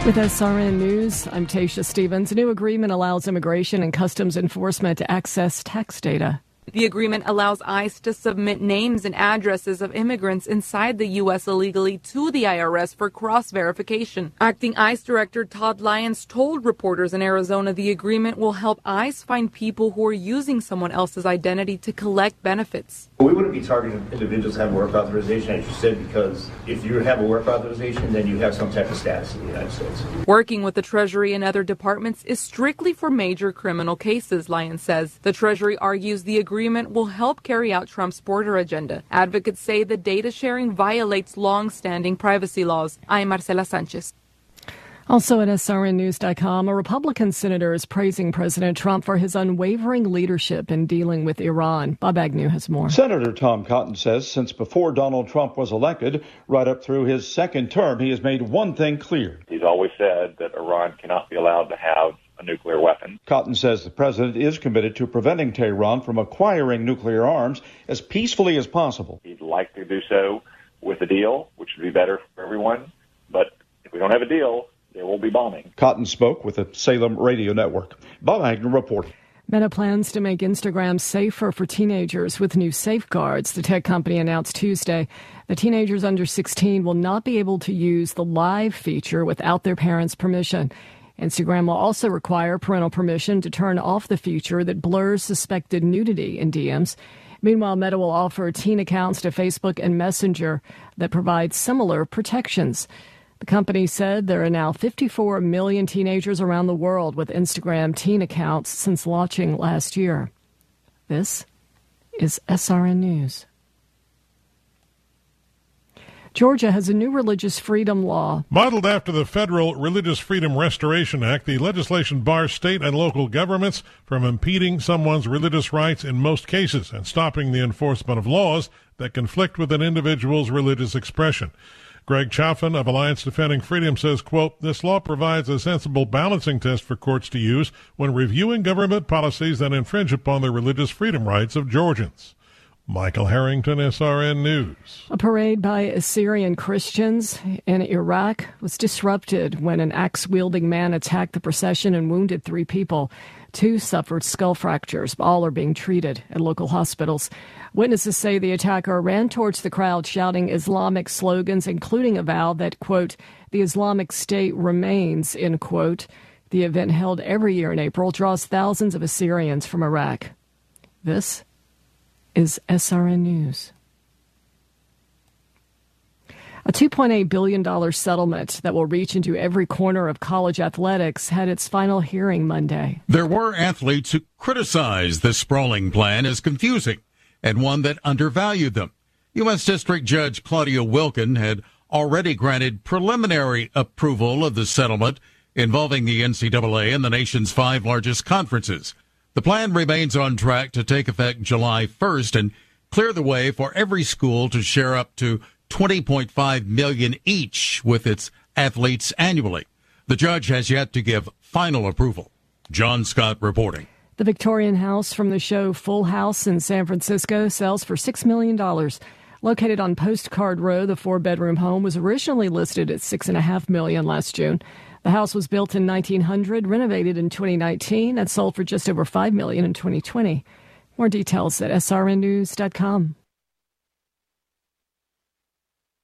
With SRN News, I'm Tasha Stevens. A new agreement allows Immigration and Customs Enforcement to access tax data. The agreement allows ICE to submit names and addresses of immigrants inside the U.S. illegally to the IRS for cross-verification. Acting ICE Director Todd Lyons told reporters in Arizona the agreement will help ICE find people who are using someone else's identity to collect benefits. We wouldn't be targeting individuals that have work authorization, as you said, because if you have a work authorization, then you have some type of status in the United States. Working with the Treasury and other departments is strictly for major criminal cases, Lyons says. The Treasury argues the agreement will help carry out Trump's border agenda. Advocates say the data sharing violates long-standing privacy laws. I'm Marcela Sanchez. Also at SRNnews.com, a Republican senator is praising President Trump for his unwavering leadership in dealing with Iran. Bob Agnew has more. Senator Tom Cotton says since before Donald Trump was elected, right up through his second term, he has made one thing clear. He's always said that Iran cannot be allowed to have a nuclear weapon. Cotton says the president is committed to preventing Tehran from acquiring nuclear arms as peacefully as possible. He'd like to do so with a deal, which would be better for everyone. But if we don't have a deal, there will be bombing. Cotton spoke with the Salem Radio Network. Bob Agnew reporting. Meta plans to make Instagram safer for teenagers with new safeguards. The tech company announced Tuesday that teenagers under 16 will not be able to use the live feature without their parents' permission. Instagram will also require parental permission to turn off the feature that blurs suspected nudity in DMs. Meanwhile, Meta will offer teen accounts to Facebook and Messenger that provide similar protections. The company said there are now 54 million teenagers around the world with Instagram teen accounts since launching last year. This is SRN News. Georgia has a new religious freedom law. Modeled after the Federal Religious Freedom Restoration Act, the legislation bars state and local governments from impeding someone's religious rights in most cases and stopping the enforcement of laws that conflict with an individual's religious expression. Greg Chaffin of Alliance Defending Freedom says, quote, this law provides a sensible balancing test for courts to use when reviewing government policies that infringe upon the religious freedom rights of Georgians. Michael Harrington, SRN News. A parade by Assyrian Christians in Iraq was disrupted when an axe-wielding man attacked the procession and wounded 3 people. 2 suffered skull fractures. All are being treated at local hospitals. Witnesses say the attacker ran towards the crowd shouting Islamic slogans, including a vow that, quote, the Islamic State remains, end quote. The event, held every year in April, draws thousands of Assyrians from Iraq. This is SRN News. A $2.8 billion settlement that will reach into every corner of college athletics had its final hearing Monday. There were athletes who criticized this sprawling plan as confusing and one that undervalued them. U.S. District Judge Claudia Wilkin had already granted preliminary approval of the settlement involving the NCAA and the nation's 5 largest conferences. The plan remains on track to take effect July 1st and clear the way for every school to share up to $20.5 million each with its athletes annually. The judge has yet to give final approval. John Scott reporting. The Victorian house from the show Full House in San Francisco sells for $6 million. Located on Postcard Row, the 4-bedroom home was originally listed at $6.5 million last June. The house was built in 1900, renovated in 2019, and sold for just over $5 million in 2020. More details at srnnews.com.